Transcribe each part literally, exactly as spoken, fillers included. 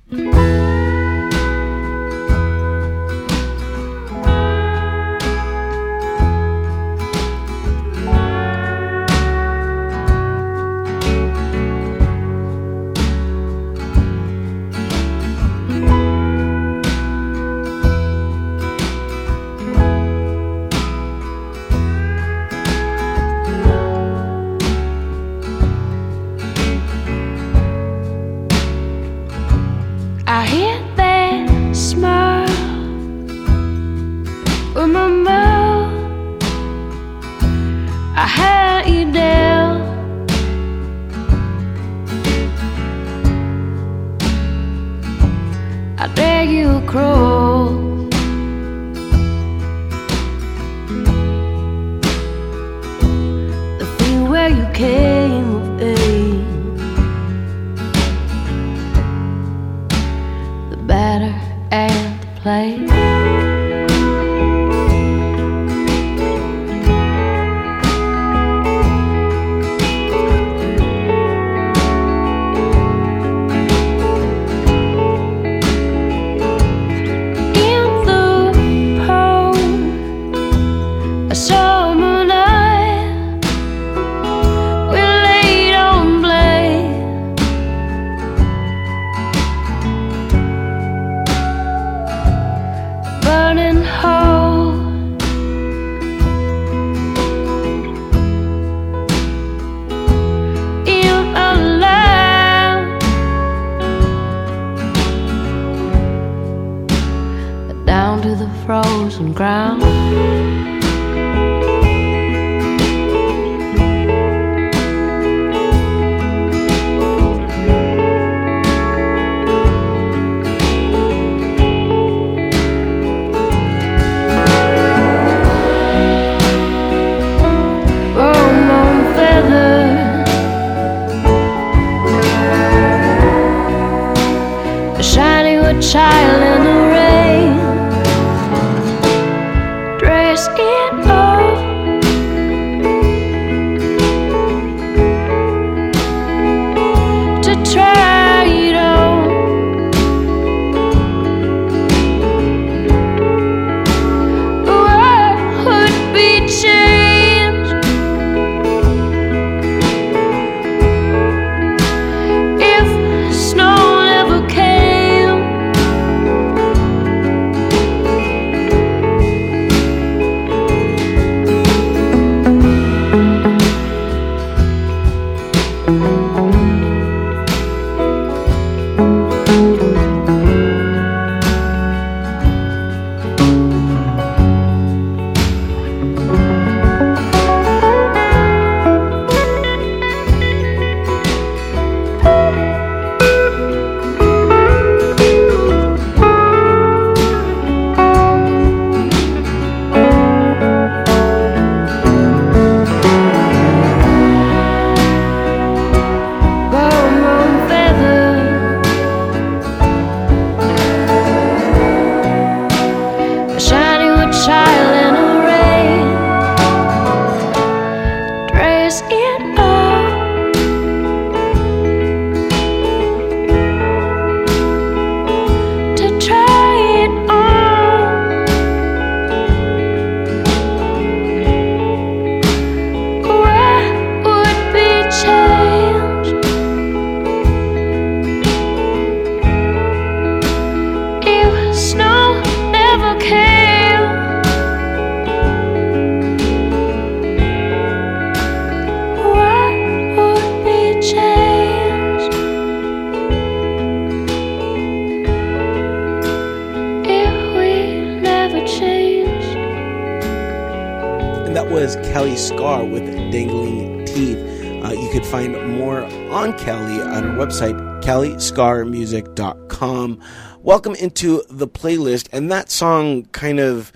Kelly Scar with Dangling Teeth. Uh, you could find more on Kelly on our website, kelly scar music dot com. Welcome into the playlist, and that song kind of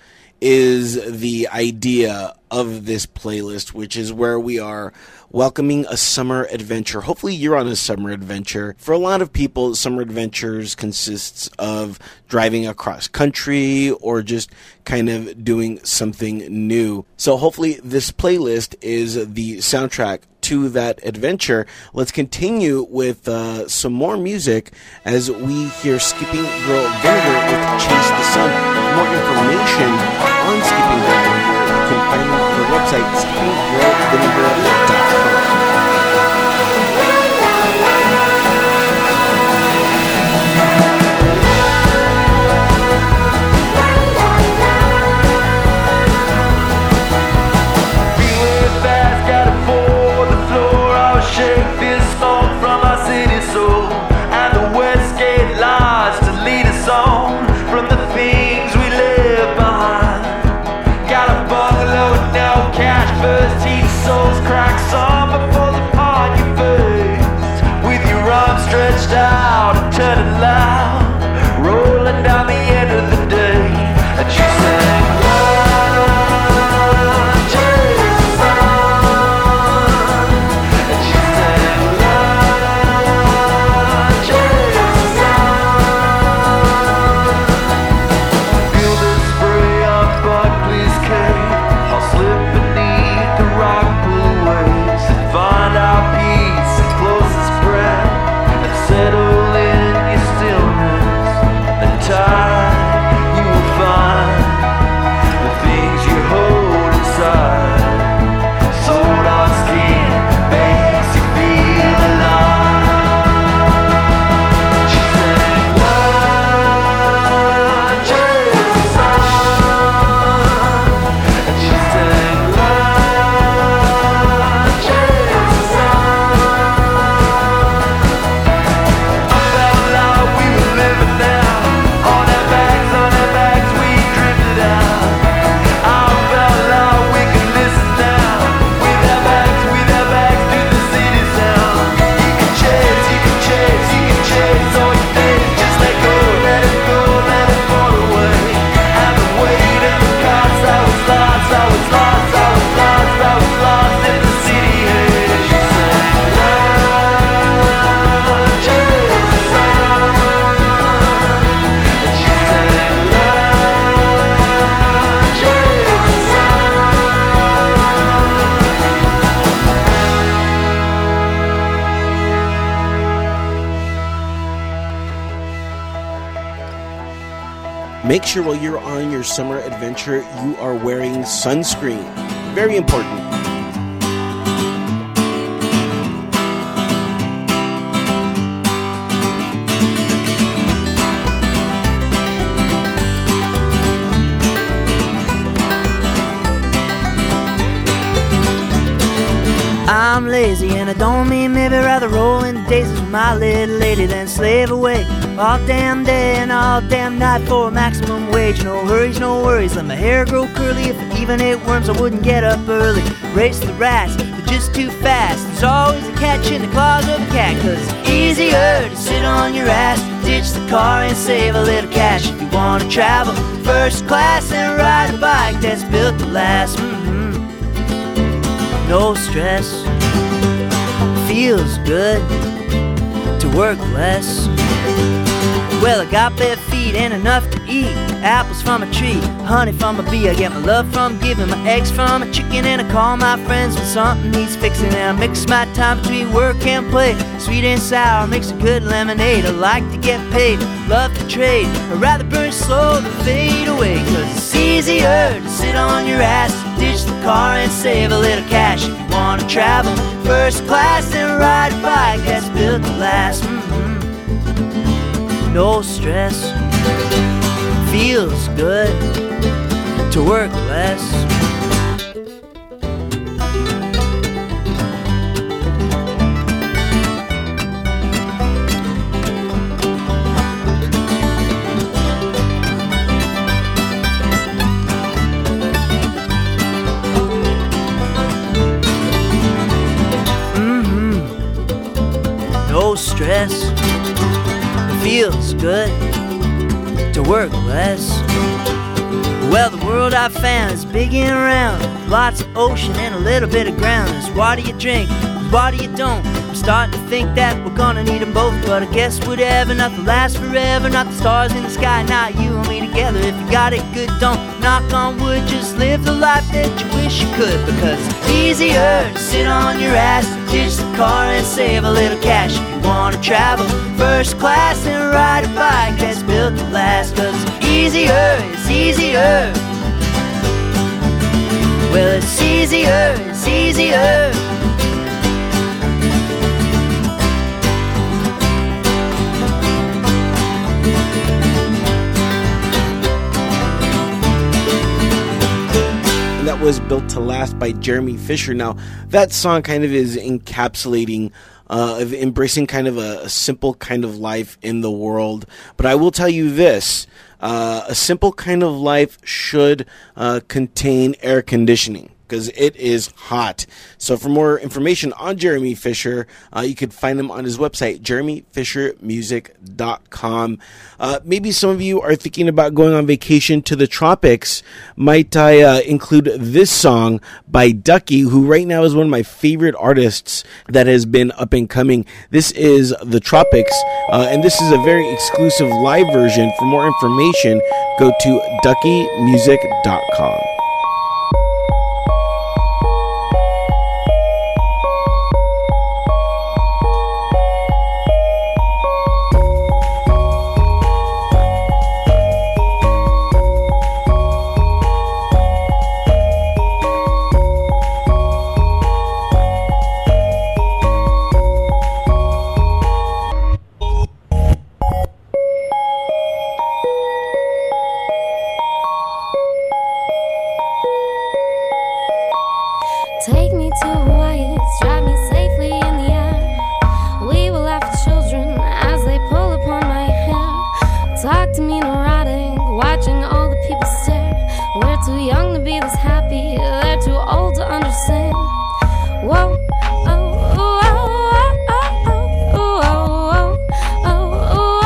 is the idea of this playlist, which is where we are welcoming a summer adventure. Hopefully you're on a summer adventure. For a lot of people, summer adventures consists of driving across country or just kind of doing something new. So hopefully this playlist is the soundtrack to that adventure. Let's continue with uh, some more music as we hear Skipping Girl Vinegar with Chase the Sun. For more information on Skipping Girl Vinegar, you can find them on their website, skipping girl vinegar dot com. Shake this song from our city soul, and the Westgate lies to lead us on from the things we left behind. Got a bungalow with no cash, first heat souls, crack some before the part you face. With your arms stretched out and turning loud, rolling down the end of the day, and she sang, Make sure while you're on your summer adventure, you are wearing sunscreen. Very important. I'm lazy and I don't mean maybe, rather rolling the daisies with my little lady, then slave away all damn day and all damn night for a maximum wage. No hurries, no worries, let my hair grow curly. If I even ate worms I wouldn't get up early. Race the rats, they're just too fast. There's always a catch in the claws of a cat, 'cause it's easier to sit on your ass, ditch the car and save a little cash. If you wanna travel first class and ride a bike that's built to last, mm-hmm. No stress, feels good to work less. Well, I got bare feet and enough to eat. Apples from a tree, honey from a bee. I get my love from giving, my eggs from a chicken, and I call my friends when something needs fixing. And I mix my time between work and play. Sweet and sour makes a good lemonade. I like to get paid, love to trade. I'd rather burn slow than fade away, 'cause it's easier to sit on your ass, ditch the car and save a little cash. If you wanna travel first class and ride a bike that's built to last, mm-hmm. No stress, feels good to work less. Mm-hmm. No stress, feels good to work less. Well, the world I found is big and round, lots of ocean and a little bit of ground. There's water you drink, there's water you don't. I'm starting to think that we're gonna need them both, but I guess whatever, nothing lasts forever, not the stars in the sky, not you and me together. If you got it good, don't knock on wood, just live the life that you wish you could, because it's easier to sit on your ass, ditch the car and save a little cash. If you wanna travel first class and ride a bike that's built to last, cause it's easier, it's easier. Well, it's easier, it's easier. That was Built to Last by Jeremy Fisher. Now, that song kind of is encapsulating, uh, of embracing kind of a, a simple kind of life in the world. But I will tell you this, uh, a simple kind of life should uh, contain air conditioning, because it is hot. So for more information on Jeremy Fisher, uh, you could find him on his website, jeremy fisher music dot com. Uh, maybe some of you are thinking about going on vacation to the tropics. Might I uh, include this song by Ducky, who right now is one of my favorite artists that has been up and coming. This is The Tropics, uh, and this is a very exclusive live version. For more information, go to ducky music dot com. Take me to Hawaii, strap me safely in the air. We will laugh at children as they pull upon my hair. Talk to me neurotic, watching all the people stare. We're too young to be this happy, they're too old to understand. Whoa, oh, oh, oh, oh, oh, oh, oh, oh, oh,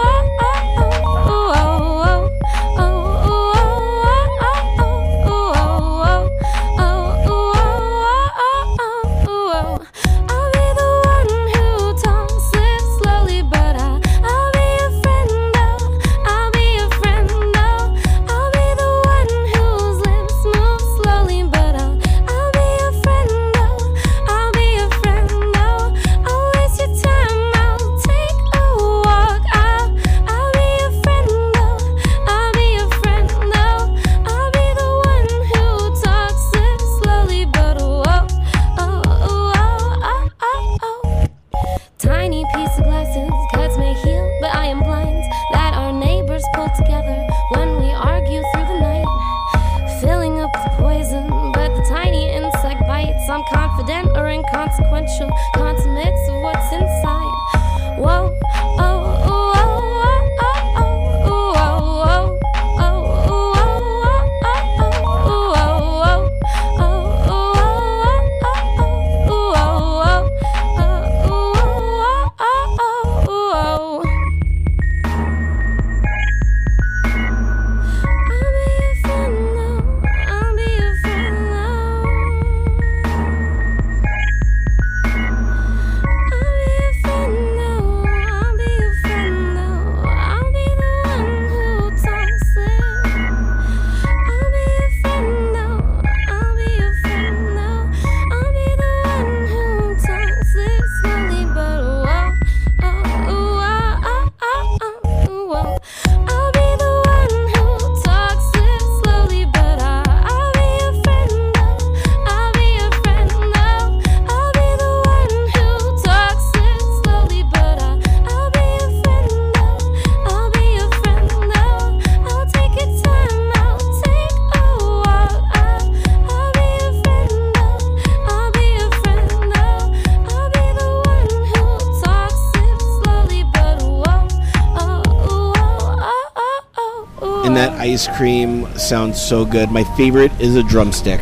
And that ice cream sounds so good. My favorite is a drumstick.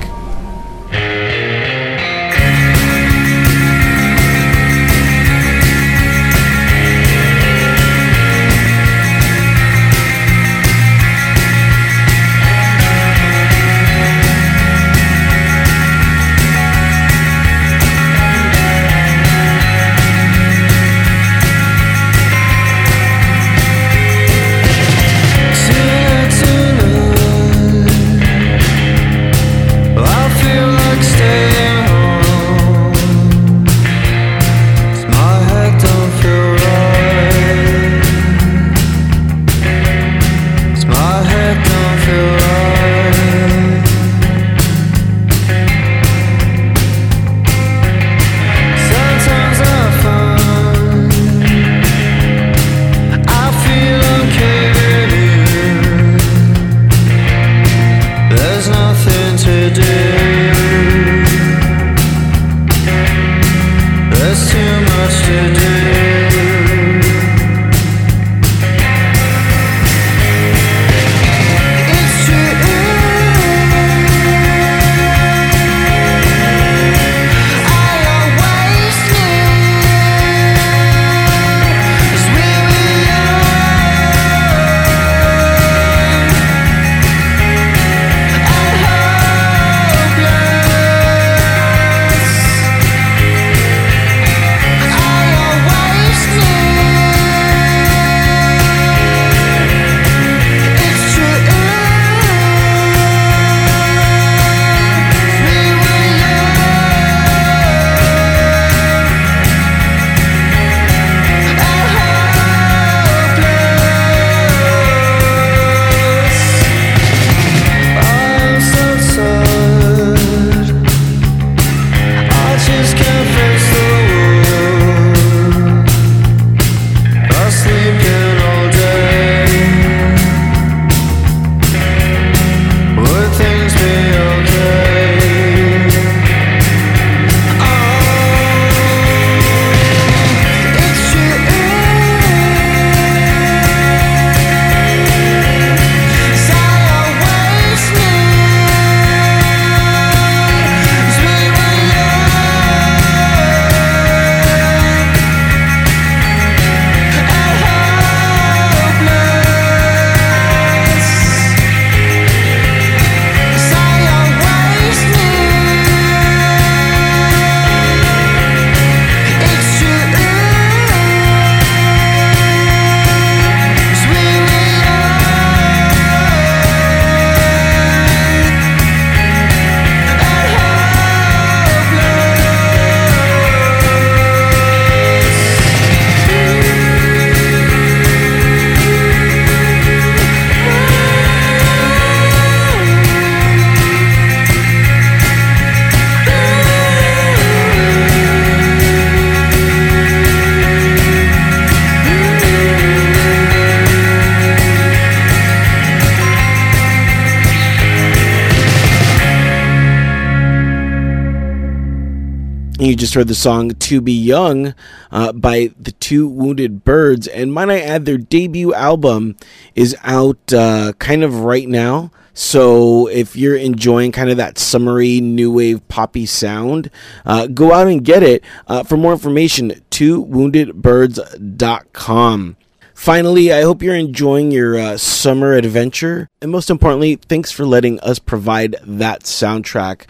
You just heard the song To Be Young uh, by the Two Wounded Birds. And might I add, their debut album is out uh, kind of right now. So if you're enjoying kind of that summery new wave poppy sound, uh, go out and get it. Uh, for more information, two wounded birds dot com. Finally, I hope you're enjoying your uh, summer adventure. And most importantly, thanks for letting us provide that soundtrack.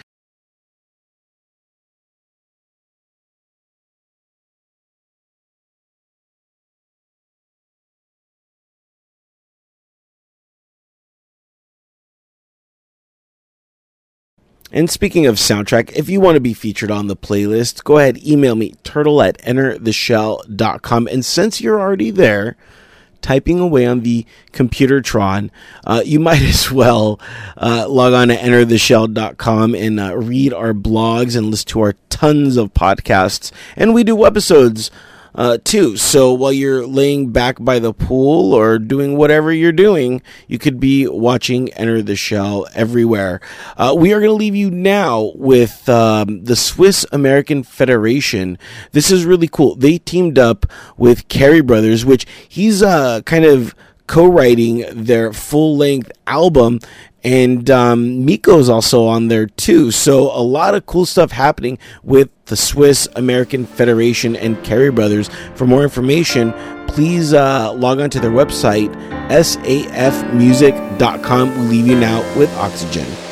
And speaking of soundtrack, if you want to be featured on the playlist, go ahead, email me, turtle at enter the shell dot com. And since you're already there, typing away on the Computertron, uh, you might as well uh, log on to enter the shell dot com and uh, read our blogs and listen to our tons of podcasts. And we do webisodes Uh, too. So while you're laying back by the pool or doing whatever you're doing, you could be watching Enter the Shell everywhere. Uh, we are going to leave you now with um, the Swiss American Federation. This is really cool. They teamed up with Carey Brothers, which he's uh, kind of co-writing their full-length album, and um, Miko's also on there too. So a lot of cool stuff happening with the Swiss American Federation and Carey Brothers. For more information, please uh, log on to their website, S A F music dot com. We'll leave you now with Oxygen.